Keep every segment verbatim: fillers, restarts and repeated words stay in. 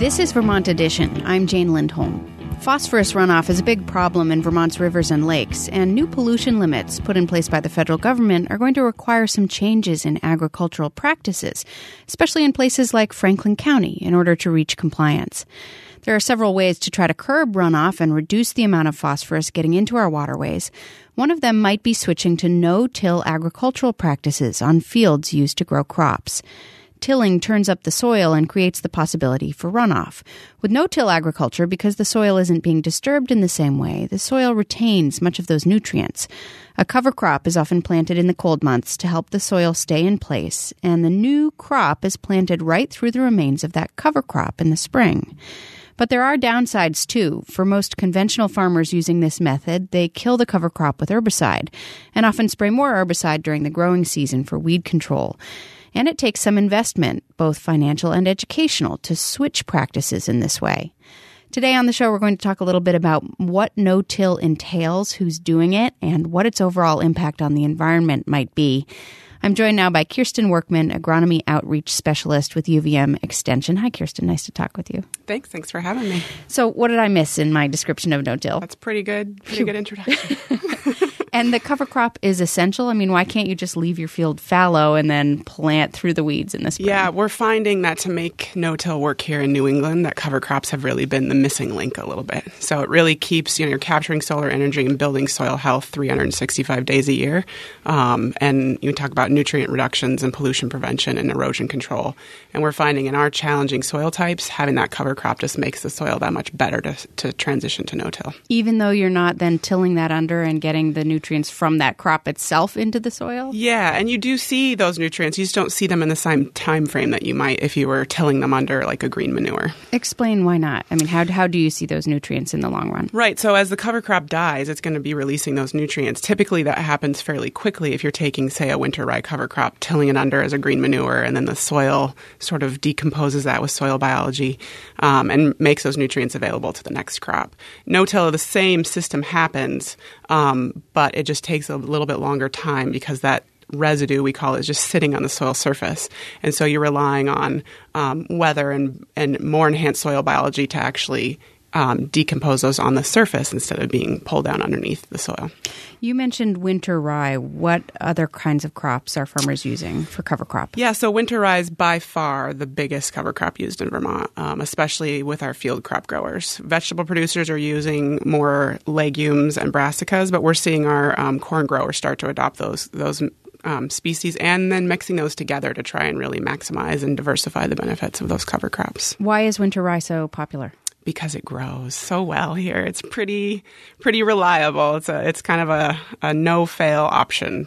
This is Vermont Edition. I'm Jane Lindholm. Phosphorus runoff is a big problem in Vermont's rivers and lakes, and new pollution limits put in place by the federal government are going to require some changes in agricultural practices, especially in places like Franklin County, in order to reach compliance. There are several ways to try to curb runoff and reduce the amount of phosphorus getting into our waterways. One of them might be switching to no-till agricultural practices on fields used to grow crops. Tilling turns up the soil and creates the possibility for runoff. With no-till agriculture, because the soil isn't being disturbed in the same way, the soil retains much of those nutrients. A cover crop is often planted in the cold months to help the soil stay in place, and the new crop is planted right through the remains of that cover crop in the spring. But there are downsides, too. For most conventional farmers using this method, they kill the cover crop with herbicide, and often spray more herbicide during the growing season for weed control. And it takes some investment, both financial and educational, to switch practices in this way. Today on the show, we're going to talk a little bit about what no-till entails, who's doing it, and what its overall impact on the environment might be. I'm joined now by Kirsten Workman, Agronomy Outreach Specialist with U V M Extension. Hi, Kirsten. Nice to talk with you. Thanks. Thanks for having me. So what did I miss in my description of no-till? That's pretty good. Pretty good introduction. And the cover crop is essential? I mean, why can't you just leave your field fallow and then plant through the weeds in the spring? Yeah, we're finding that to make no-till work here in New England, that cover crops have really been the missing link a little bit. So it really keeps, you know, you're capturing solar energy and building soil health three hundred sixty-five days a year. Um, and you talk about nutrient reductions and pollution prevention and erosion control. And we're finding in our challenging soil types, having that cover crop just makes the soil that much better to, to transition to no-till. Even though you're not then tilling that under and getting the nutrients from that crop itself into the soil? Yeah, and you do see those nutrients. You just don't see them in the same time frame that you might if you were tilling them under like a green manure. Explain why not. I mean, how how do you see those nutrients in the long run? Right. So as the cover crop dies, it's going to be releasing those nutrients. Typically, that happens fairly quickly if you're taking, say, a winter rye cover crop, tilling it under as a green manure, and then the soil sort of decomposes that with soil biology um, and makes those nutrients available to the next crop. No-till, the same system happens, um, but it just takes a little bit longer time because that residue, we call it, is just sitting on the soil surface. And so you're relying on um, weather and, and more enhanced soil biology to actually um, decompose those on the surface instead of being pulled down underneath the soil. You mentioned winter rye. What other kinds of crops are farmers using for cover crop? Yeah, so winter rye is by far the biggest cover crop used in Vermont, um, especially with our field crop growers. Vegetable producers are using more legumes and brassicas, but we're seeing our um, corn growers start to adopt those those um, species and then mixing those together to try and really maximize and diversify the benefits of those cover crops. Why is winter rye so popular? Because it grows so well here. It's pretty pretty reliable. It's a it's kind of a, a no-fail option.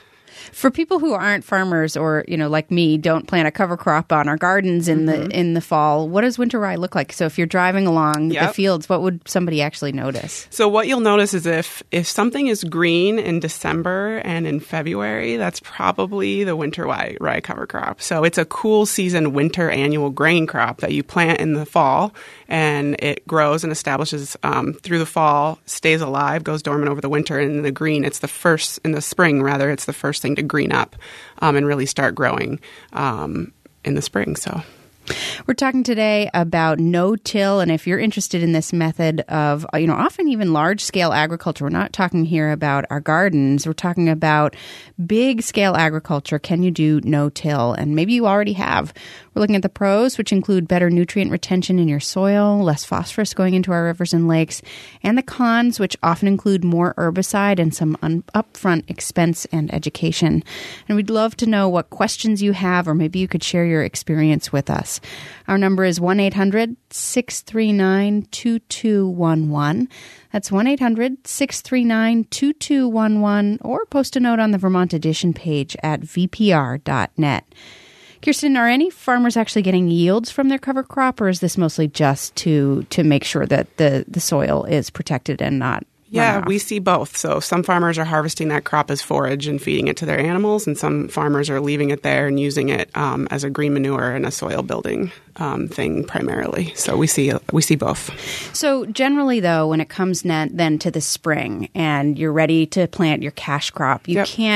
For people who aren't farmers or, you know, like me, don't plant a cover crop on our gardens in mm-hmm. the in the fall, what does winter rye look like? So if you're driving along yep. the fields, what would somebody actually notice? So what you'll notice is if, if something is green in December and in February, that's probably the winter rye, rye cover crop. So it's a cool season winter annual grain crop that you plant in the fall, and it grows and establishes um, through the fall, stays alive, goes dormant over the winter, and in the green, it's the first, in the spring rather, it's the first thing to green up um, and really start growing um, in the spring. So we're talking today about no-till, and if you're interested in this method of, you know, often even large-scale agriculture, we're not talking here about our gardens. We're talking about big-scale agriculture. Can you do no-till? And maybe you already have. We're looking at the pros, which include better nutrient retention in your soil, less phosphorus going into our rivers and lakes, and the cons, which often include more herbicide and some un- upfront expense and education. And we'd love to know what questions you have, or maybe you could share your experience with us. Our number is one eight hundred six three nine two two one one. That's one eight hundred six three nine two two one one, or post a note on the Vermont Edition page at v p r dot net. Kirsten, are any farmers actually getting yields from their cover crop, or is this mostly just to to make sure that the, the soil is protected and not Yeah, we see both. So some farmers are harvesting that crop as forage and feeding it to their animals, and some farmers are leaving it there and using it um, as a green manure and a soil building um, thing primarily. So we see we see both. So generally, though, when it comes then to the spring and you're ready to plant your cash crop, you yep. can't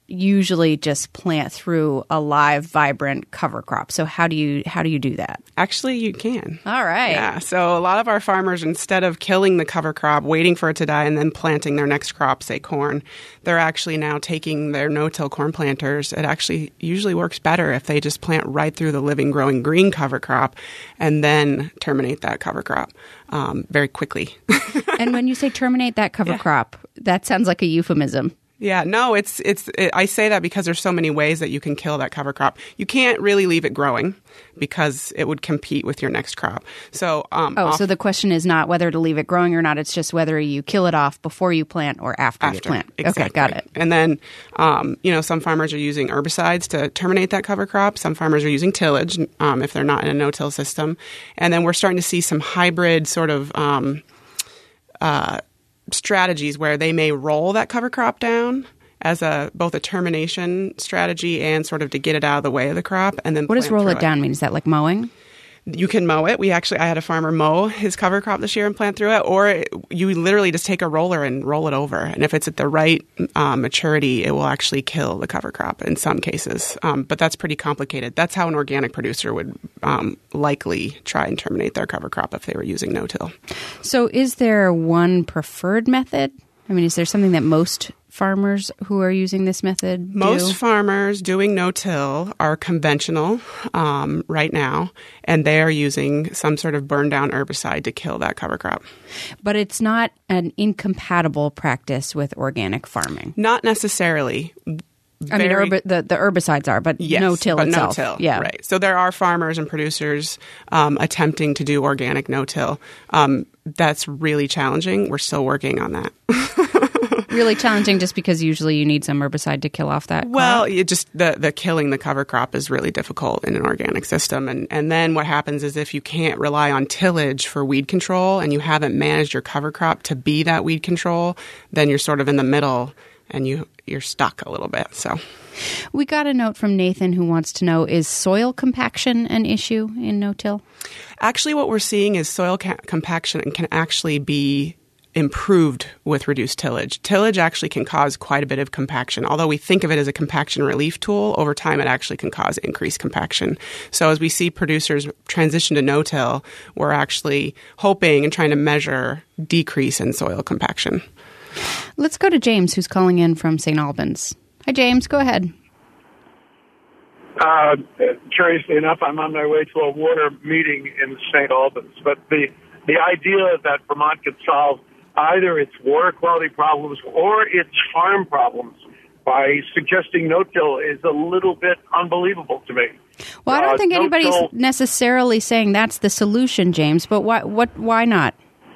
usually just plant through a live, vibrant cover crop. So how do you how do you do that? Actually, you can. All right. Yeah. So a lot of our farmers, instead of killing the cover crop, waiting for it to die, and then planting their next crop, say corn, they're actually now taking their no-till corn planters. It actually usually works better if they just plant right through the living, growing green cover crop and then terminate that cover crop um, very quickly. And when you say terminate that cover yeah. crop, that sounds like a euphemism. Yeah, no, it's it's. It, I say that because there's so many ways that you can kill that cover crop. You can't really leave it growing because it would compete with your next crop. So, um, oh, off, so the question is not whether to leave it growing or not. It's just whether you kill it off before you plant or after, after you plant. Exactly. Okay, got it. And then, um, you know, some farmers are using herbicides to terminate that cover crop. Some farmers are using tillage um, if they're not in a no-till system. And then we're starting to see some hybrid sort of Um, uh, strategies where they may roll that cover crop down as a both a termination strategy and sort of to get it out of the way of the crop. And then what does roll it down mean? Is that like mowing? You can mow it. We actually, I had a farmer mow his cover crop this year and plant through it, or you literally just take a roller and roll it over. And if it's at the right um, maturity, it will actually kill the cover crop in some cases. Um, but that's pretty complicated. That's how an organic producer would um, likely try and terminate their cover crop if they were using no-till. So is there one preferred method? I mean, is there something that most farmers who are using this method do? Most farmers doing no-till are conventional um, right now, and they are using some sort of burn-down herbicide to kill that cover crop. But it's not an incompatible practice with organic farming? Not necessarily. I mean, herb- the, the herbicides are, but yes, no-till but itself. No-till, yeah. Right. So there are farmers and producers um, attempting to do organic no-till. Um, that's really challenging. We're still working on that. Really challenging just because usually you need some herbicide to kill off that crop? Well, it just the, the killing the cover crop is really difficult in an organic system. And, and then what happens is if you can't rely on tillage for weed control and you haven't managed your cover crop to be that weed control, then you're sort of in the middle and you, you're stuck a little bit. So we got a note from Nathan who wants to know, is soil compaction an issue in no-till? Actually, what we're seeing is soil ca- compaction can actually be improved with reduced tillage. Tillage actually can cause quite a bit of compaction. Although we think of it as a compaction relief tool, over time it actually can cause increased compaction. So as we see producers transition to no-till, we're actually hoping and trying to measure decrease in soil compaction. Let's go to James, who's calling in from Saint Albans. Hi, James. Go ahead. Uh, curiously enough, I'm on my way to a water meeting in Saint Albans. But the, the idea that Vermont could solve either its water quality problems or its farm problems by suggesting no-till is a little bit unbelievable to me. Well, I don't uh, think anybody's no-till, necessarily saying that's the solution, James, but why, what, why not?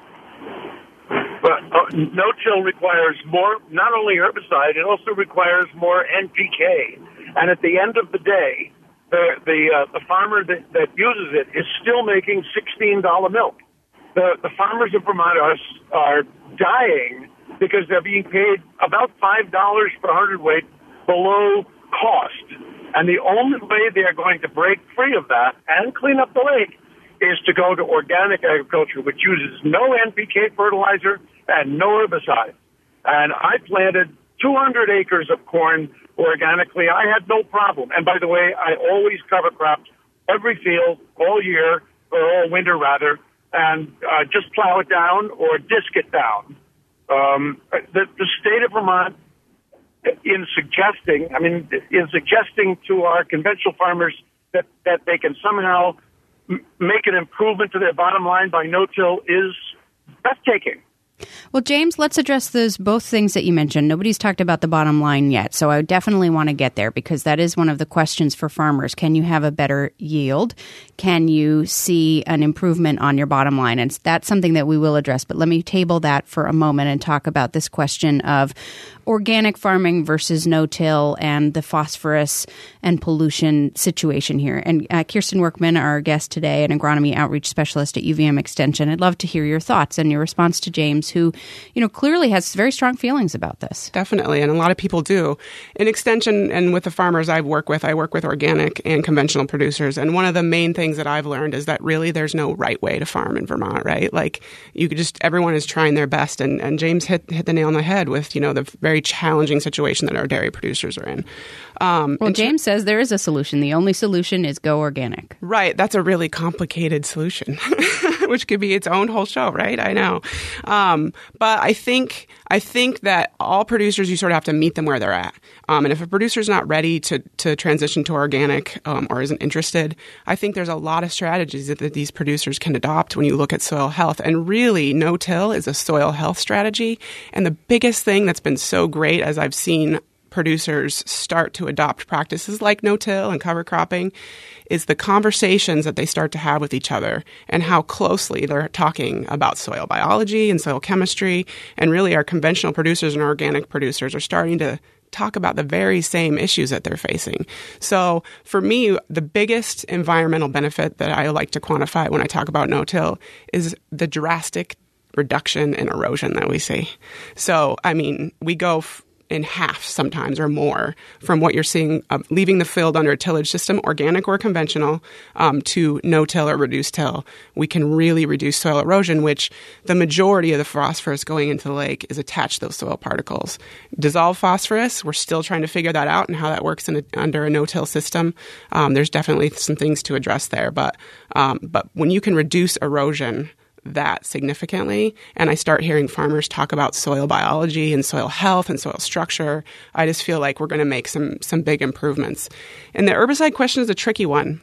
But uh, no-till requires more, not only herbicide, it also requires more N P K. And at the end of the day, the the, uh, the farmer that, that uses it is still making sixteen dollars milk. The the farmers of Vermont are, are dying because they're being paid about five dollars per hundredweight below cost. And the only way they're going to break free of that and clean up the lake is to go to organic agriculture, which uses no N P K fertilizer and no herbicide. And I planted two hundred acres of corn organically. I had no problem. And by the way, I always cover cropped every field all year, or all winter rather, and uh, just plow it down or disc it down. Um, the, the state of Vermont, in suggesting, I mean, in suggesting to our conventional farmers that, that they can somehow m- make an improvement to their bottom line by no-till is breathtaking. Well, James, let's address those both things that you mentioned. Nobody's talked about the bottom line yet, so I definitely want to get there because that is one of the questions for farmers. Can you have a better yield? Can you see an improvement on your bottom line? And that's something that we will address, but let me table that for a moment and talk about this question of organic farming versus no-till and the phosphorus and pollution situation here. And uh, Kirsten Workman, our guest today, an agronomy outreach specialist at U V M Extension. I'd love to hear your thoughts and your response to James, James, who, you know, clearly has very strong feelings about this. Definitely, and a lot of people do. In Extension and with the farmers I work with, I work with organic and conventional producers, and one of the main things that I've learned is that really there's no right way to farm in Vermont, right? Like, you could just, everyone is trying their best, and, and James hit hit the nail on the head with, you know, the very challenging situation that our dairy producers are in. Um, well, James says there is a solution. The only solution is go organic. Right. That's a really complicated solution, which could be its own whole show, right? I know. Um, but I think I think that all producers, you sort of have to meet them where they're at. Um, and if a producer is not ready to, to transition to organic um, or isn't interested, I think there's a lot of strategies that, that these producers can adopt when you look at soil health. And really, no-till is a soil health strategy. And the biggest thing that's been so great as I've seen producers start to adopt practices like no-till and cover cropping is the conversations that they start to have with each other and how closely they're talking about soil biology and soil chemistry. And really, our conventional producers and organic producers are starting to talk about the very same issues that they're facing. So for me, the biggest environmental benefit that I like to quantify when I talk about no-till is the drastic reduction in erosion that we see. So, I mean, we go f- in half sometimes or more from what you're seeing, uh, leaving the field under a tillage system, organic or conventional, um, to no-till or reduced till. We can really reduce soil erosion, which the majority of the phosphorus going into the lake is attached to those soil particles. Dissolved phosphorus, we're still trying to figure that out and how that works in a, under a no-till system. Um, there's definitely some things to address there. But, um, but when you can reduce erosion that significantly, and I start hearing farmers talk about soil biology and soil health and soil structure, I just feel like we're going to make some some big improvements. And the herbicide question is a tricky one.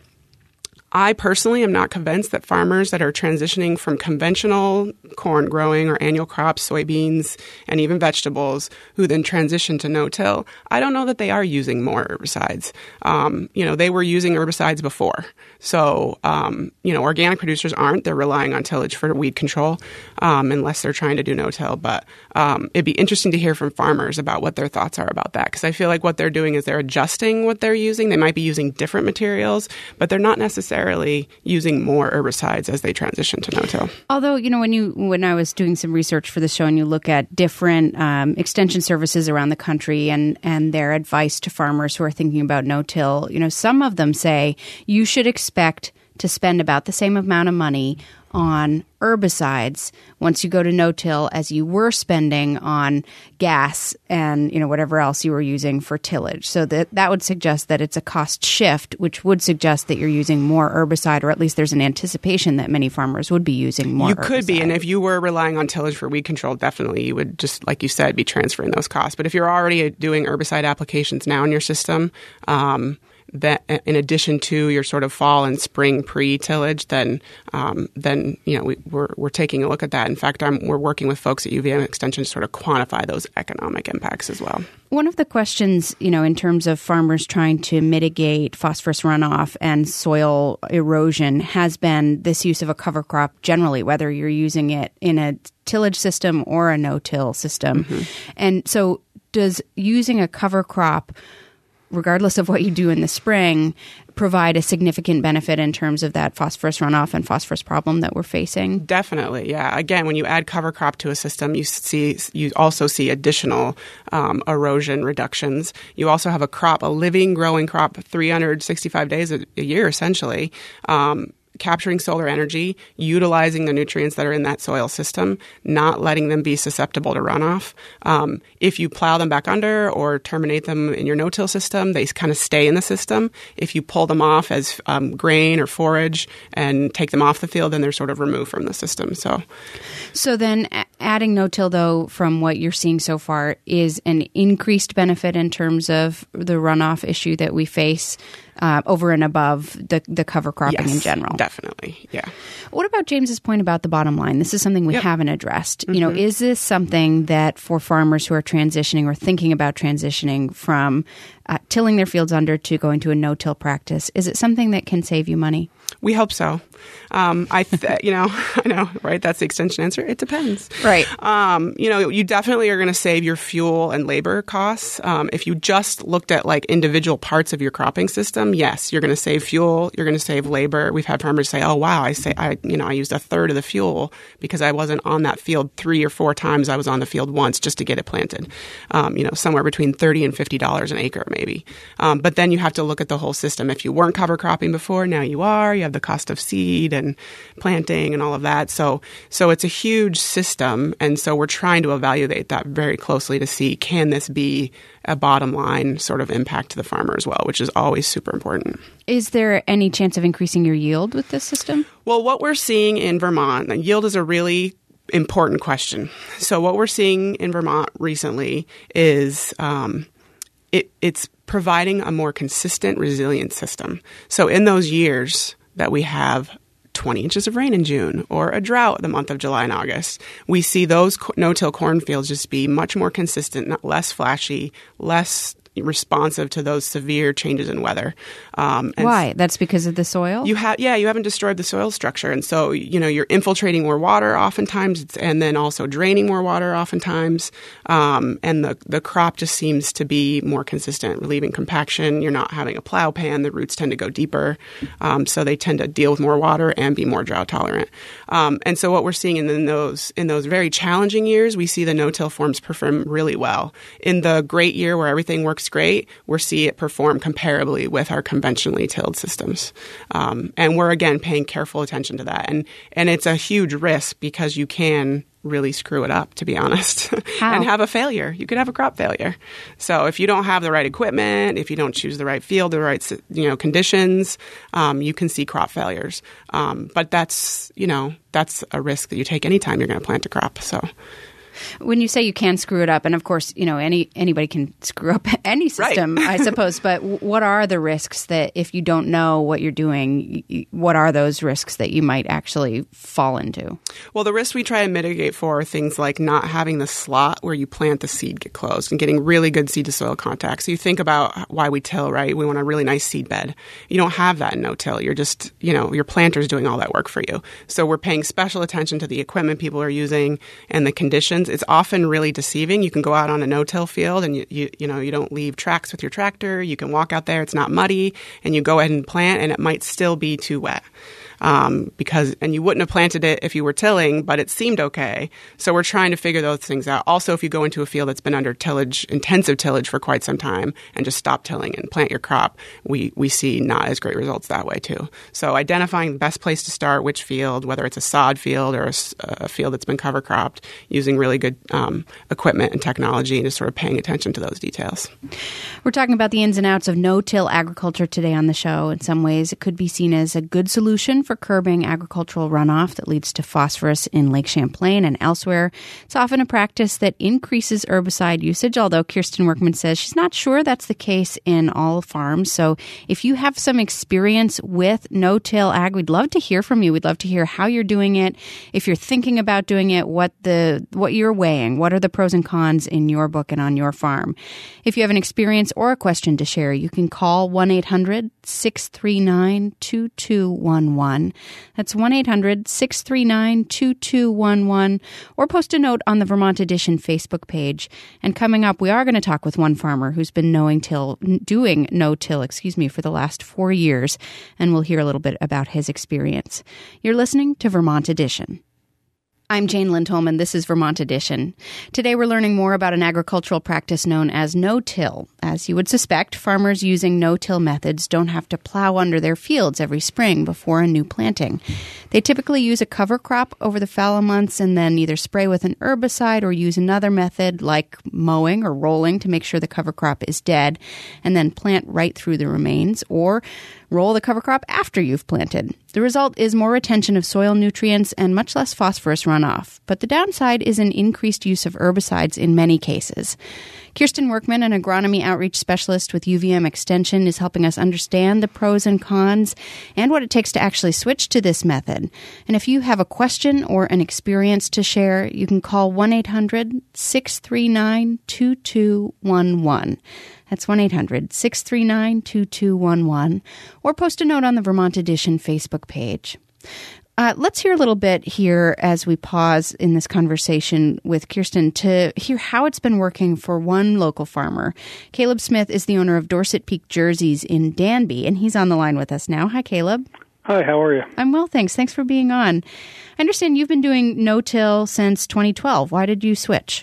I personally am not convinced that farmers that are transitioning from conventional corn growing or annual crops, soybeans, and even vegetables, who then transition to no-till, I don't know that they are using more herbicides. Um, you know, they were using herbicides before. So, um, you know, organic producers aren't. They're relying on tillage for weed control um, unless they're trying to do no-till. But um, it'd be interesting to hear from farmers about what their thoughts are about that, because I feel like what they're doing is they're adjusting what they're using. They might be using different materials, but they're not necessarily using more herbicides as they transition to no-till. Although, you know, when you when I was doing some research for the show and you look at different um, extension services around the country and, and their advice to farmers who are thinking about no-till, you know, some of them say you should expect to spend about the same amount of money on herbicides once you go to no-till as you were spending on gas and, you know, whatever else you were using for tillage. So that that would suggest that it's a cost shift, which would suggest that you're using more herbicide, or at least there's an anticipation that many farmers would be using more You herbicide. could be, and if you were relying on tillage for weed control, definitely you would just, like you said, be transferring those costs. But if you're already doing herbicide applications now in your system, um, that in addition to your sort of fall and spring pre-tillage, then um, then you know we, we're we're taking a look at that. In fact, I'm, we're working with folks at U V M Extension to sort of quantify those economic impacts as well. One of the questions, you know, in terms of farmers trying to mitigate phosphorus runoff and soil erosion has been this use of a cover crop generally, whether you're using it in a tillage system or a no-till system. Mm-hmm. And so does using a cover crop, regardless of what you do in the spring, provide a significant benefit in terms of that phosphorus runoff and phosphorus problem that we're facing? Definitely, yeah. Again, when you add cover crop to a system, you see you also see additional um, erosion reductions. You also have a crop, a living, growing crop, three hundred sixty-five days a, a year, essentially. Um, capturing solar energy, utilizing the nutrients that are in that soil system, not letting them be susceptible to runoff. Um, if you plow them back under or terminate them in your no-till system, they kind of stay in the system. If you pull them off as um, grain or forage and take them off the field, then they're sort of removed from the system. So, so then adding no-till, though, from what you're seeing so far, is an increased benefit in terms of the runoff issue that we face Uh, over and above the, the cover cropping yes, in general. Definitely, yeah. What about James's point about the bottom line? This is something we yep. haven't addressed. Mm-hmm. You know, is this something that for farmers who are transitioning or thinking about transitioning from uh, tilling their fields under to going to a no-till practice. Is it something that can save you money? We hope so. Um, I, th- you know, I know, right? That's the extension answer. It depends. Right. Um, you know, you definitely are going to save your fuel and labor costs. Um, if you just looked at like individual parts of your cropping system, yes, you're going to save fuel. You're going to save labor. We've had farmers say, "Oh, wow, I say, I, you know, I used a third of the fuel because I wasn't on that field three or four times. I was on the field once just to get it planted." Um, you know, somewhere between thirty and fifty dollars an acre, maybe. Um, but then you have to look at the whole system. If you weren't cover cropping before, now you are. You have the cost of seed and planting and all of that. So, so it's a huge system. And so we're trying to evaluate that very closely to see, can this be a bottom line sort of impact to the farmer as well, which is always super important. Is there any chance of increasing your yield with this system? Well, what we're seeing in Vermont, and yield is a really important question. So what we're seeing in Vermont recently is um, it, it's providing a more consistent, resilient system. So in those years that we have twenty inches of rain in June or a drought the month of July and August, we see those no-till cornfields just be much more consistent, not less flashy, less responsive to those severe changes in weather. Um, and Why? That's because of the soil? You have, yeah, you haven't destroyed the soil structure. And so, you know, you're infiltrating more water oftentimes and then also draining more water oftentimes. Um, and the, the crop just seems to be more consistent, relieving compaction. You're not having a plow pan. The roots tend to go deeper. Um, so they tend to deal with more water and be more drought tolerant. Um, and so what we're seeing in those, in those very challenging years, we see the no-till forms perform really well. In the great year where everything works great, we're seeing it perform comparably with our conventionally tilled systems. Um, and we're, again, paying careful attention to that. And and it's a huge risk because you can really screw it up, to be honest, and have a failure. You could have a crop failure. So if you don't have the right equipment, if you don't choose the right field, the right you know conditions, um, you can see crop failures. Um, but that's, you know, that's a risk that you take anytime you're going to plant a crop. So. When you say you can screw it up, and of course, you know, any anybody can screw up any system, right. I suppose, but what are the risks that if you don't know what you're doing, what are those risks that you might actually fall into? Well, the risks we try to mitigate for are things like not having the slot where you plant the seed get closed and getting really good seed-to-soil contact. So you think about why we till, right? We want a really nice seed bed. You don't have that in no-till. You're just, you know, your planter's doing all that work for you. So we're paying special attention to the equipment people are using and the conditions. It's often really deceiving. You can go out on a no-till field and you, you you know you don't leave tracks with your tractor. You can walk out there. It's not muddy, and you go ahead and plant, and it might still be too wet. Um, because, and you wouldn't have planted it if you were tilling, but it seemed okay. So we're trying to figure those things out. Also, if you go into a field that's been under tillage, intensive tillage for quite some time and just stop tilling and plant your crop, we, we see not as great results that way too. So identifying the best place to start, which field, whether it's a sod field or a, a field that's been cover cropped, using really good um, equipment and technology and just sort of paying attention to those details. We're talking about the ins and outs of no-till agriculture today on the show. In some ways, it could be seen as a good solution for curbing agricultural runoff that leads to phosphorus in Lake Champlain and elsewhere. It's often a practice that increases herbicide usage, although Kirsten Workman says she's not sure that's the case in all farms. So if you have some experience with no-till ag, we'd love to hear from you. We'd love to hear how you're doing it, if you're thinking about doing it, what the what you're weighing, what are the pros and cons in your book and on your farm. If you have an experience or a question to share, you can call one eight hundred six three nine two two one one. That's one eight hundred six three nine two two one one, or post a note on the Vermont Edition Facebook page. And coming up, we are going to talk with one farmer who's been knowing till, doing no-till, excuse me, for the last four years, and we'll hear a little bit about his experience. You're listening to Vermont Edition. I'm Jane Lindholm, and this is Vermont Edition. Today we're learning more about an agricultural practice known as no-till. As you would suspect, farmers using no-till methods don't have to plow under their fields every spring before a new planting. They typically use a cover crop over the fallow months and then either spray with an herbicide or use another method like mowing or rolling to make sure the cover crop is dead, and then plant right through the remains, or roll the cover crop after you've planted. The result is more retention of soil nutrients and much less phosphorus runoff. But the downside is an increased use of herbicides in many cases. Kirsten Workman, an agronomy outreach specialist with U V M Extension, is helping us understand the pros and cons and what it takes to actually switch to this method. And if you have a question or an experience to share, you can call one eight hundred six three nine two two one one. That's one eight hundred six three nine two two one one, or post a note on the Vermont Edition Facebook page. Uh, let's hear a little bit here as we pause in this conversation with Kirsten to hear how it's been working for one local farmer. Caleb Smith is the owner of Dorset Peak Jerseys in Danby, and he's on the line with us now. Hi, Caleb. Hi, how are you? I'm well, thanks. Thanks for being on. I understand you've been doing no-till since twenty twelve. Why did you switch?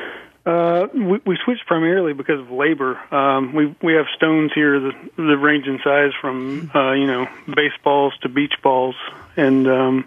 Uh, we, we switched primarily because of labor. Um, we we have stones here that, that range in size from uh, you know baseballs to beach balls, and um,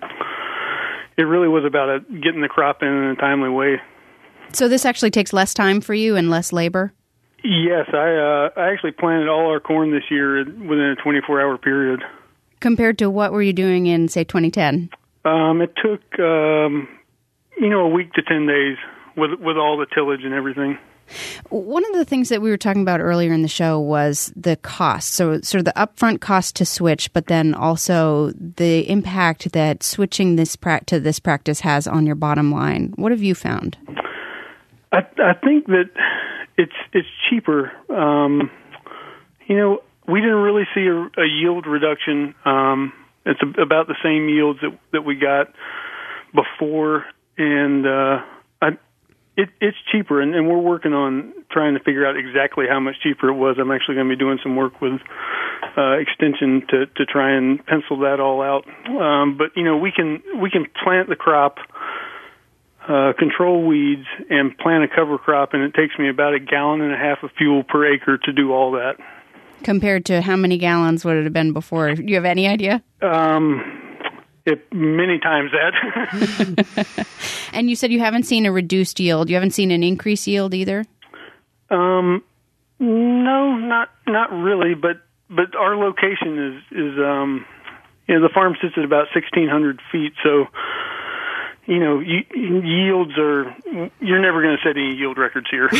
it really was about a, getting the crop in in a timely way. So this actually takes less time for you and less labor? Yes, I uh, I actually planted all our corn this year within a twenty-four hour period. Compared to what were you doing in, say, twenty ten? Um, it took um, you know a week to ten days. With with all the tillage and everything. One of the things that we were talking about earlier in the show was the cost. So sort of the upfront cost to switch, but then also the impact that switching this pra- to this practice has on your bottom line. What have you found? I, I think that it's it's cheaper. Um, you know, we didn't really see a, a yield reduction. Um, it's a, about the same yields that that we got before, and uh, I. It, it's cheaper, and, and we're working on trying to figure out exactly how much cheaper it was. I'm actually going to be doing some work with uh, Extension to, to try and pencil that all out. Um, but you know, we can we can plant the crop, uh, control weeds, and plant a cover crop, and it takes me about a gallon and a half of fuel per acre to do all that. Compared to how many gallons would it have been before? Do you have any idea? Um. It, many times that. And you said you haven't seen a reduced yield. You haven't seen an increased yield either? Um, no, not not really. But but our location is is um, you know, the farm sits at about sixteen hundred feet. So you know, y- yields are you're never going to set any yield records here.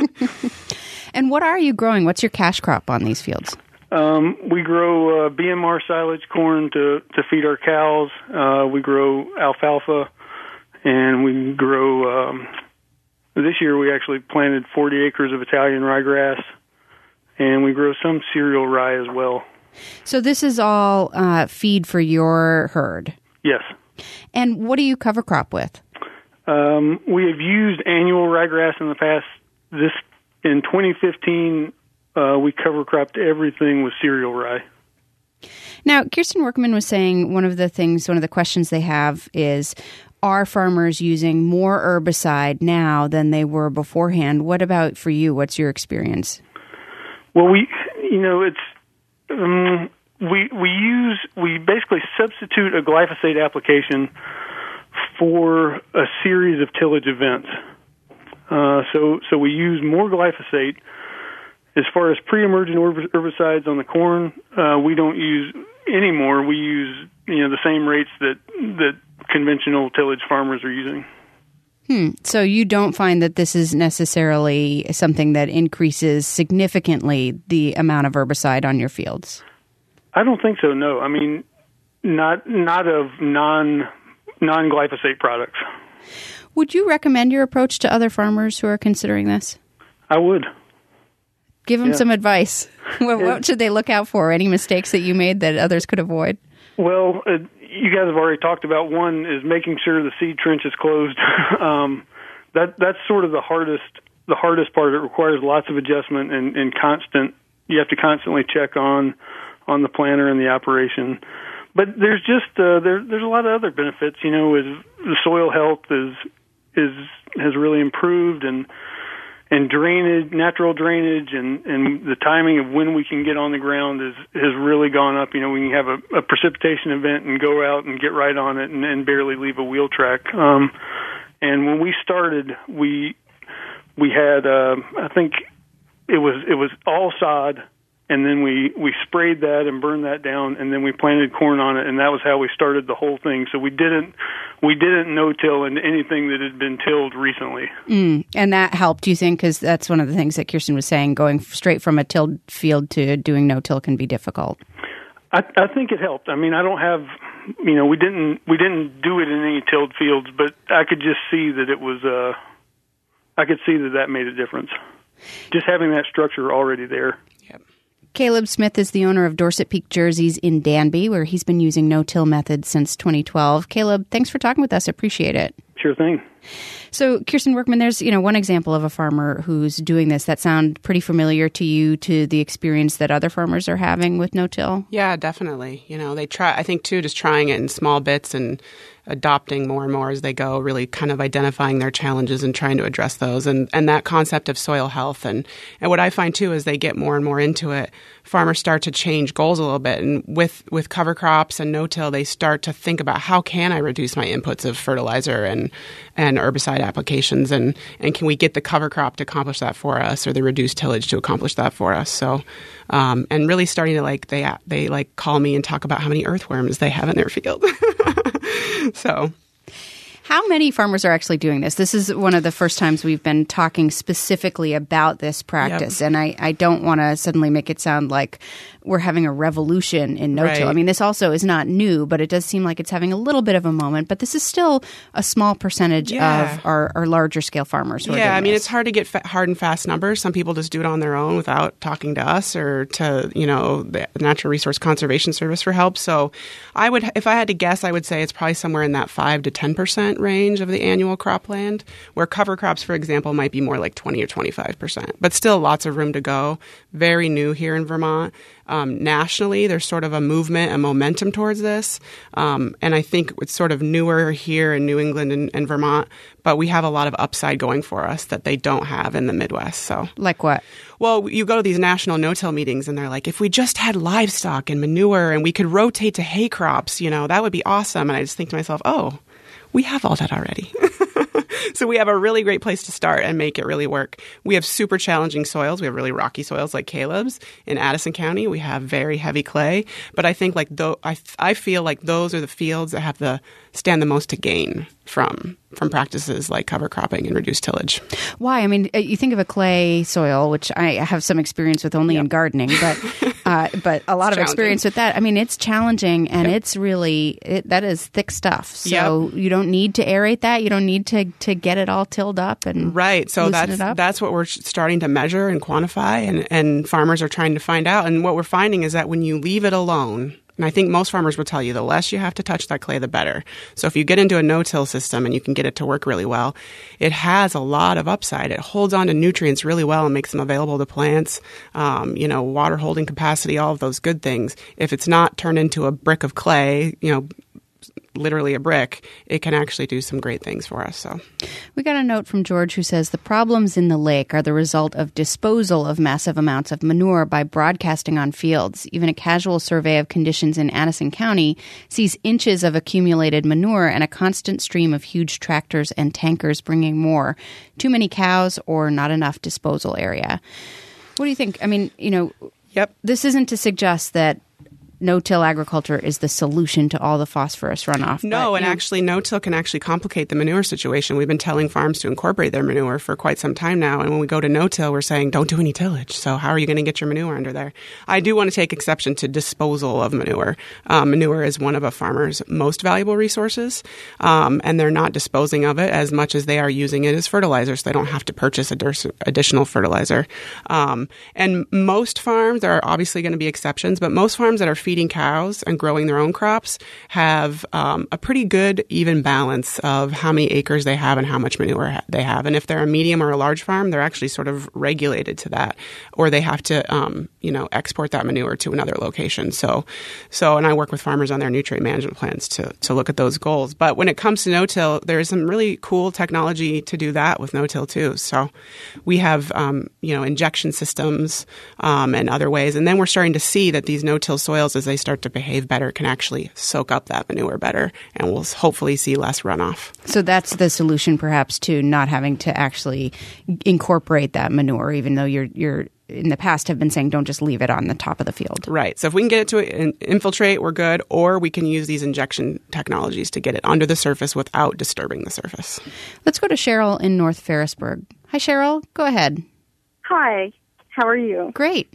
And what are you growing? What's your cash crop on these fields? Um, we grow uh, B M R silage corn to, to feed our cows. Uh, we grow alfalfa, and we grow, um, this year we actually planted forty acres of Italian ryegrass, and we grow some cereal rye as well. So this is all uh, feed for your herd? Yes. And what do you cover crop with? Um, we have used annual ryegrass in the past. This in twenty fifteen, Uh, we cover cropped everything with cereal rye. Now, Kirsten Workman was saying one of the things, one of the questions they have is, are farmers using more herbicide now than they were beforehand? What about for you? What's your experience? Well, we, you know, it's um, we we use we basically substitute a glyphosate application for a series of tillage events. Uh, so so we use more glyphosate. As far as pre-emergent herbicides on the corn, uh, we don't use any more. We use, you know, the same rates that that conventional tillage farmers are using. Hmm. So you don't find that this is necessarily something that increases significantly the amount of herbicide on your fields? I don't think so. No, I mean, not not of non non glyphosate products. Would you recommend your approach to other farmers who are considering this? I would. Give them yeah. some advice. What, what should they look out for? Any mistakes that you made that others could avoid? Well, uh, you guys have already talked about one is making sure the seed trench is closed. um, that that's sort of the hardest the hardest part. It requires lots of adjustment and, and constant. You have to constantly check on on the planter and the operation. But there's just uh, there there's a lot of other benefits. You know, is the soil health is is has really improved, and and drainage, natural drainage, and, and the timing of when we can get on the ground is has really gone up. You know, we can have a, a precipitation event and go out and get right on it and, and barely leave a wheel track. Um, and when we started, we we had uh, I think it was it was all sod. And then we, we sprayed that and burned that down, and then we planted corn on it, and that was how we started the whole thing. So we didn't we didn't no-till into anything that had been tilled recently. Mm, and that helped, you think? Because that's one of the things that Kirsten was saying, going straight from a tilled field to doing no-till can be difficult. I, I think it helped. I mean, I don't have, you know, we didn't we didn't do it in any tilled fields, but I could just see that it was, uh, I could see that that made a difference. just having that structure already there. Caleb Smith is the owner of Dorset Peak Jerseys in Danby, where he's been using no-till methods since twenty twelve. Caleb, thanks for talking with us. Appreciate it. Sure thing. So, Kirsten Workman, there's you know one example of a farmer who's doing this. That sound pretty familiar to you, to the experience that other farmers are having with no-till? Yeah, definitely. You know, they try. I think too, just trying it in small bits and adopting more and more as they go, really kind of identifying their challenges and trying to address those. And, and that concept of soil health. And, and what I find, too, is they get more and more into it, farmers start to change goals a little bit. And with, with cover crops and no-till, they start to think about how can I reduce my inputs of fertilizer and, and herbicide applications? And, and can we get the cover crop to accomplish that for us, or the reduced tillage to accomplish that for us? So, um, and really starting to like, they, they like call me and talk about how many earthworms they have in their field. So, how many farmers are actually doing this? This is one of the first times we've been talking specifically about this practice. Yep. And I, I don't want to suddenly make it sound like we're having a revolution in no-till. Right. I mean, this also is not new, but it does seem like it's having a little bit of a moment. But this is still a small percentage yeah. of our, our larger scale farmers who are doing Yeah, I mean, this. it's hard to get fa- hard and fast numbers. Some people just do it on their own without talking to us or to, you know, the Natural Resource Conservation Service for help. So I would, if I had to guess, I would say it's probably somewhere in that five to ten percent range of the annual cropland, where cover crops, for example, might be more like twenty or twenty-five percent. But still lots of room to go. Very new here in Vermont. Um, nationally, there's sort of a movement, a momentum towards this. Um, and I think it's sort of newer here in New England and, and Vermont, but we have a lot of upside going for us that they don't have in the Midwest. So, like what? Well, you go to these national no-till meetings and they're like, if we just had livestock and manure and we could rotate to hay crops, you know, that would be awesome. And I just think to myself, oh, we have all that already. So we have a really great place to start and make it really work. We have super challenging soils. We have really rocky soils like Caleb's. In Addison County, we have very heavy clay. But I think like though I, I feel like those are the fields that have the stand the most to gain from from practices like cover cropping and reduced tillage. Why? I mean, you think of a clay soil, which I have some experience with only yep. in gardening, but uh, but a lot of experience with that. I mean, it's challenging, and yep. it's really it, that is thick stuff. So yep. you don't need to aerate that. You don't need to to get it all tilled up and right. So that's that's what we're starting to measure and quantify, and and farmers are trying to find out. And what we're finding is that when you leave it alone. And I think most farmers will tell you the less you have to touch that clay, the better. So if you get into a no-till system and you can get it to work really well, it has a lot of upside. It holds on to nutrients really well and makes them available to plants, um, you know, water holding capacity, all of those good things. If it's not turned into a brick of clay, you know, literally a brick, it can actually do some great things for us. So we got a note from George who says the problems in the lake are the result of disposal of massive amounts of manure by broadcasting on fields. Even a casual survey of conditions in Addison County sees inches of accumulated manure and a constant stream of huge tractors and tankers bringing more. Too many cows or not enough disposal area. What do you think? I mean, you know, yep. This isn't to suggest that no-till agriculture is the solution to all the phosphorus runoff. No, but, and you know, actually no-till can actually complicate the manure situation. We've been telling farms to incorporate their manure for quite some time now, and when we go to no-till, we're saying don't do any tillage. So how are you going to get your manure under there? I do want to take exception to disposal of manure. Um, manure is one of a farmer's most valuable resources, um, and they're not disposing of it as much as they are using it as fertilizer, so they don't have to purchase additional fertilizer. Um, and most farms, there are obviously going to be exceptions, but most farms that are feeding cows and growing their own crops have um, a pretty good even balance of how many acres they have and how much manure ha- they have. And if they're a medium or a large farm, they're actually sort of regulated to that, or they have to, um, you know, export that manure to another location. So, so, and I work with farmers on their nutrient management plans to to look at those goals. But when it comes to no-till, there's some really cool technology to do that with no-till too. So, we have, um, you know, injection systems um, and other ways, and then we're starting to see that these no-till soils, as they start to behave better, can actually soak up that manure better, and we'll hopefully see less runoff. So that's the solution, perhaps, to not having to actually incorporate that manure, even though you're you're in the past have been saying don't just leave it on the top of the field. Right. So if we can get it to infiltrate, we're good, or we can use these injection technologies to get it under the surface without disturbing the surface. Let's go to Cheryl in North Ferrisburg. Hi, Cheryl. Go ahead. Hi. How are you? Great.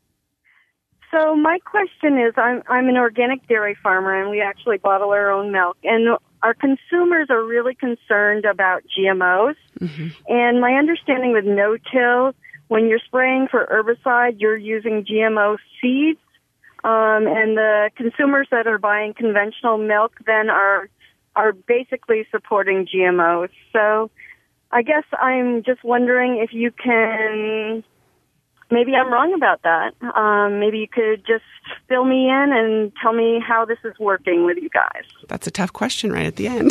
So my question is, I'm I'm an organic dairy farmer, and we actually bottle our own milk. And our consumers are really concerned about G M Os. Mm-hmm. And my understanding with no-till, when you're spraying for herbicide, you're using G M O seeds, um, and the consumers that are buying conventional milk then are are basically supporting G M Os. So I guess I'm just wondering if you can, maybe I'm wrong about that. Um, maybe you could just fill me in and tell me how this is working with you guys. That's a tough question right at the end.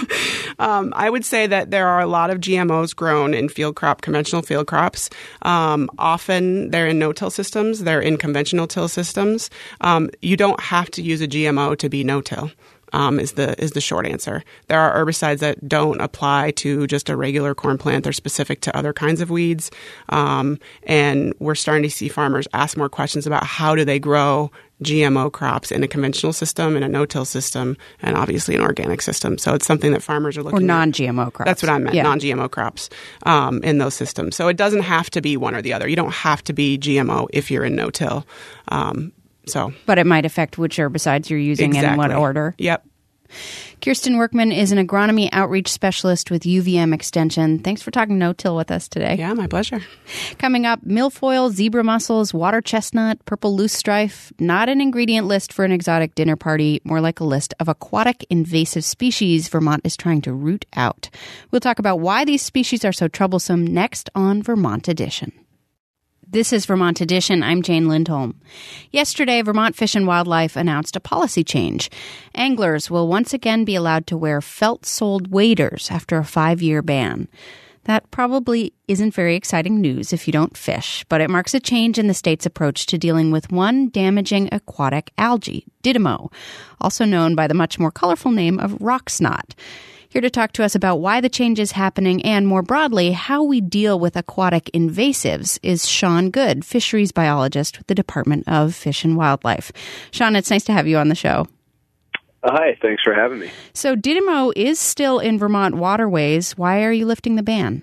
um, I would say that there are a lot of G M Os grown in field crop, conventional field crops. Um, often they're in no-till systems. They're in conventional till systems. Um, you don't have to use a G M O to be no-till. Um, is the is the short answer. There are herbicides that don't apply to just a regular corn plant. They're specific to other kinds of weeds. Um, and we're starting to see farmers ask more questions about how do they grow G M O crops in a conventional system, in a no-till system, and obviously an organic system. So it's something that farmers are looking at. Or non-G M O crops. That's what I meant, yeah. non-G M O crops um, in those systems. So it doesn't have to be one or the other. You don't have to be G M O if you're in no-till. Um, So, But it might affect which herbicides you're using exactly. and in what order. Yep. Kirsten Workman is an agronomy outreach specialist with U V M Extension. Thanks for talking no-till with us today. Yeah, my pleasure. Coming up, milfoil, zebra mussels, water chestnut, purple loosestrife. Not an ingredient list for an exotic dinner party, more like a list of aquatic invasive species Vermont is trying to root out. We'll talk about why these species are so troublesome next on Vermont Edition. This is Vermont Edition. I'm Jane Lindholm. Yesterday, Vermont Fish and Wildlife announced a policy change. Anglers will once again be allowed to wear felt-soled waders after a five-year ban. That probably isn't very exciting news if you don't fish, but it marks a change in the state's approach to dealing with one damaging aquatic algae, Didymo, also known by the much more colorful name of rock snot. Here to talk to us about why the change is happening and, more broadly, how we deal with aquatic invasives is Sean Good, fisheries biologist with the Department of Fish and Wildlife. Sean, it's nice to have you on the show. Uh, hi, thanks for having me. So Didymo is still in Vermont waterways. Why are you lifting the ban?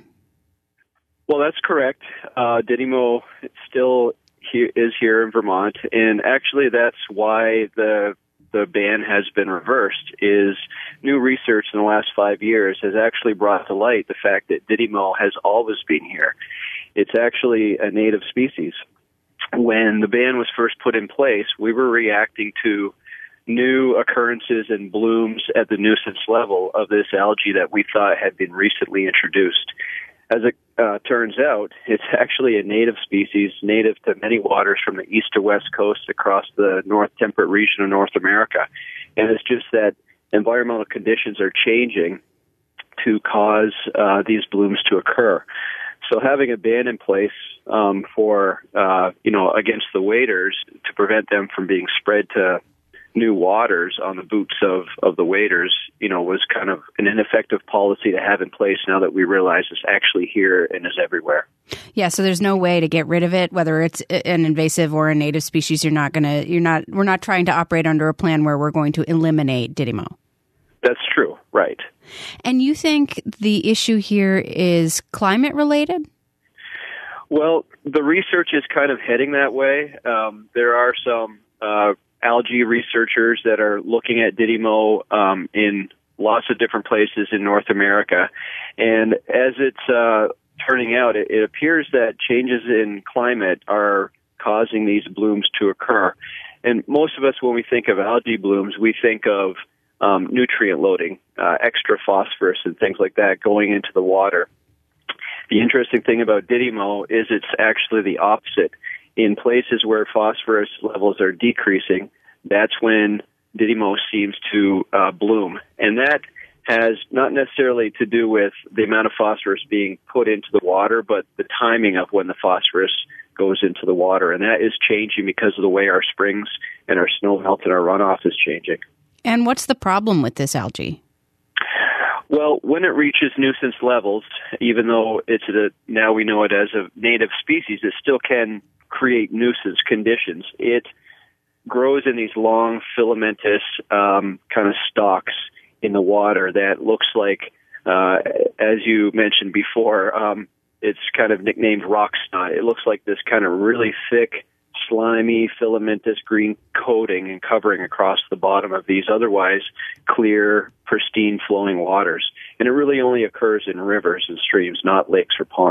Well, that's correct. Uh, Didymo still he- is here in Vermont, and actually that's why the the ban has been reversed, is new research in the last five years has actually brought to light the fact that Didymo has always been here. It's actually a native species. When the ban was first put in place, we were reacting to new occurrences and blooms at the nuisance level of this algae that we thought had been recently introduced. As it uh, turns out, it's actually a native species, native to many waters from the east to west coast across the north temperate region of North America. And it's just that environmental conditions are changing to cause uh, these blooms to occur. So having a ban in place um, for, uh, you know, against the waders to prevent them from being spread to new waters on the boots of, of the waders, you know, was kind of an ineffective policy to have in place now that we realize it's actually here and is everywhere. Yeah, so there's no way to get rid of it, whether it's an invasive or a native species. You're not going to, you're not, we're not trying to operate under a plan where we're going to eliminate Didymo. That's true, right. And you think the issue here is climate related? Well, the research is kind of heading that way. Um, there are some uh, algae researchers that are looking at Didymo um, in lots of different places in North America. And as it's uh, turning out, it, it appears that changes in climate are causing these blooms to occur. And most of us, when we think of algae blooms, we think of um, nutrient loading, uh, extra phosphorus and things like that going into the water. The interesting thing about Didymo is it's actually the opposite. In places where phosphorus levels are decreasing, that's when Didymo seems to uh, bloom. And that has not necessarily to do with the amount of phosphorus being put into the water, but the timing of when the phosphorus goes into the water. And that is changing because of the way our springs and our snow melt and our runoff is changing. And what's the problem with this algae? Well, when it reaches nuisance levels, even though it's a, now we know it as a native species, it still can create nuisance conditions. It grows in these long filamentous um, kind of stalks in the water that looks like, uh, as you mentioned before, um, it's kind of nicknamed rock snot. It looks like this kind of really thick, slimy, filamentous green coating and covering across the bottom of these otherwise clear, pristine flowing waters. And it really only occurs in rivers and streams, not lakes or ponds.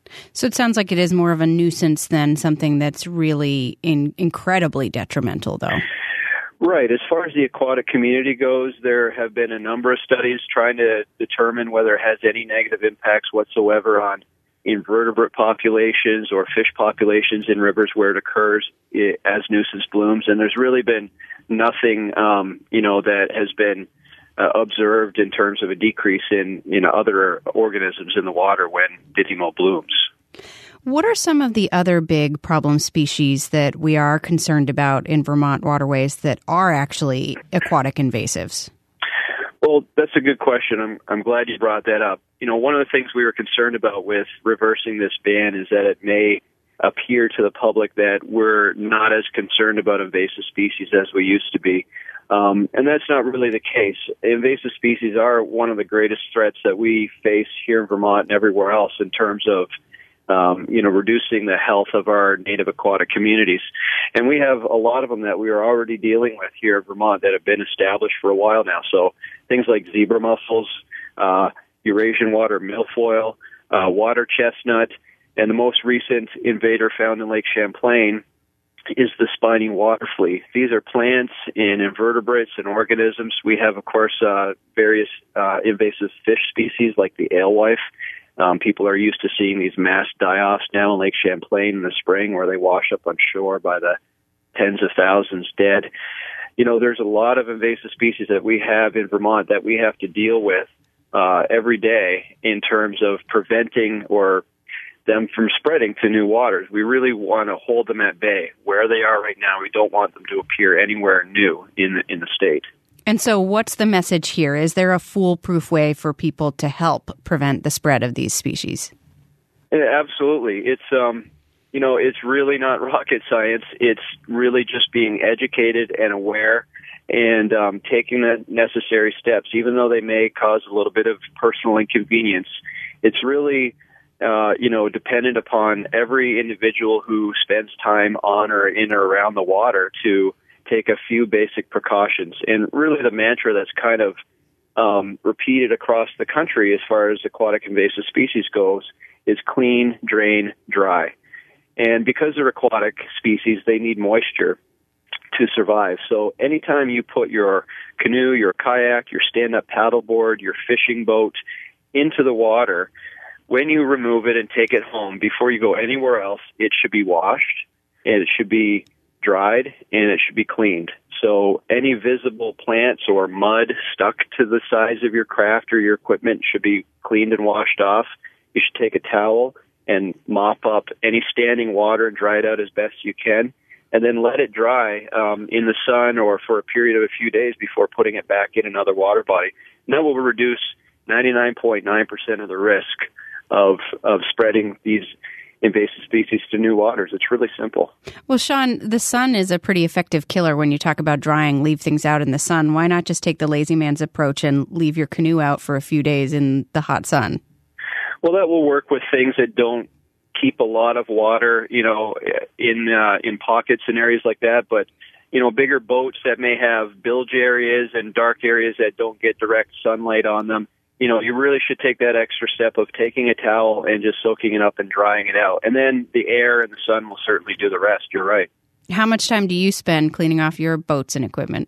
So it sounds like it is more of a nuisance than something that's really in, incredibly detrimental, though. Right. As far as the aquatic community goes, there have been a number of studies trying to determine whether it has any negative impacts whatsoever on invertebrate populations or fish populations in rivers where it occurs as nuisance blooms. And there's really been nothing, um, you know, that has been uh, observed in terms of a decrease in, you know, other organisms in the water when Didymo blooms. What are some of the other big problem species that we are concerned about in Vermont waterways that are actually aquatic invasives? Well, that's a good question. I'm I'm glad you brought that up. You know, one of the things we were concerned about with reversing this ban is that it may appear to the public that we're not as concerned about invasive species as we used to be. Um, and that's not really the case. Invasive species are one of the greatest threats that we face here in Vermont and everywhere else in terms of Um, you know, reducing the health of our native aquatic communities. And we have a lot of them that we are already dealing with here in Vermont that have been established for a while now. So things like zebra mussels, uh, Eurasian water milfoil, uh, water chestnut, and the most recent invader found in Lake Champlain is the spiny water flea. These are plants and invertebrates and organisms. We have, of course, uh, various uh, invasive fish species like the alewife. Um, people are used to seeing these mass die-offs now in Lake Champlain in the spring where they wash up on shore by the tens of thousands dead. You know, there's a lot of invasive species that we have in Vermont that we have to deal with uh, every day in terms of preventing or them from spreading to new waters. We really want to hold them at bay. Where they are right now, we don't want them to appear anywhere new in the, in the state. And so what's the message here? Is there a foolproof way for people to help prevent the spread of these species? Yeah, absolutely. It's, um, you know, it's really not rocket science. It's really just being educated and aware and um, taking the necessary steps, even though they may cause a little bit of personal inconvenience. It's really, uh, you know, dependent upon every individual who spends time on or in or around the water to take a few basic precautions. And really the mantra that's kind of um, repeated across the country as far as aquatic invasive species goes is clean, drain, dry. And because they're aquatic species, they need moisture to survive. So anytime you put your canoe, your kayak, your stand-up paddleboard, your fishing boat into the water, when you remove it and take it home, before you go anywhere else, it should be washed and it should be dried, and it should be cleaned. So any visible plants or mud stuck to the sides of your craft or your equipment should be cleaned and washed off. You should take a towel and mop up any standing water and dry it out as best you can, and then let it dry um, in the sun or for a period of a few days before putting it back in another water body. And that will reduce ninety-nine point nine percent of the risk of of spreading these invasive species to new waters. It's really simple. Well, Sean, the sun is a pretty effective killer when you talk about drying, leave things out in the sun. Why not just take the lazy man's approach and leave your canoe out for a few days in the hot sun? Well, that will work with things that don't keep a lot of water, you know, in uh, in pockets and areas like that. But, you know, bigger boats that may have bilge areas and dark areas that don't get direct sunlight on them, you know, you really should take that extra step of taking a towel and just soaking it up and drying it out. And then the air and the sun will certainly do the rest. You're right. How much time do you spend cleaning off your boats and equipment?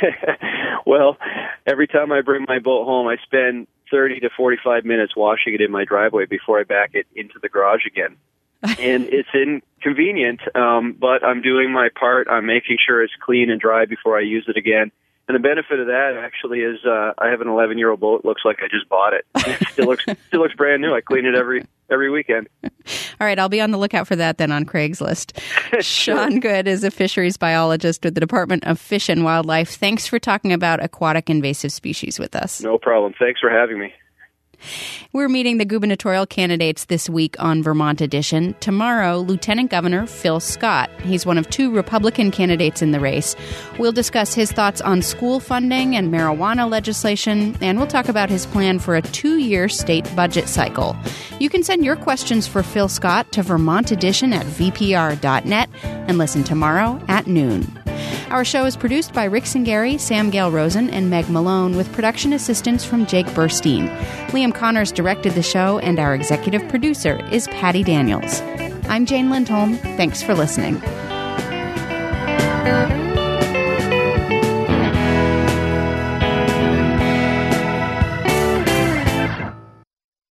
Well, every time I bring my boat home, I spend thirty to forty-five minutes washing it in my driveway before I back it into the garage again. And it's inconvenient, um, but I'm doing my part. I'm making sure it's clean and dry before I use it again. And the benefit of that actually is uh, I have an eleven-year-old boat. Looks like I just bought it. It still looks still looks brand new. I clean it every every weekend. All right, I'll be on the lookout for that then on Craigslist. Sure. Sean Good is a fisheries biologist with the Department of Fish and Wildlife. Thanks for talking about aquatic invasive species with us. No problem. Thanks for having me. We're meeting the gubernatorial candidates this week on Vermont Edition. Tomorrow, Lieutenant Governor Phil Scott. He's one of two Republican candidates in the race. We'll discuss his thoughts on school funding and marijuana legislation, and we'll talk about his plan for a two-year state budget cycle. You can send your questions for Phil Scott to Vermont Edition at v p r dot net and listen tomorrow at noon. Our show is produced by Rick Singari, Sam Gale Rosen, and Meg Malone, with production assistance from Jake Burstein. Liam Connors directed the show, and our executive producer is Patty Daniels. I'm Jane Lindholm. Thanks for listening.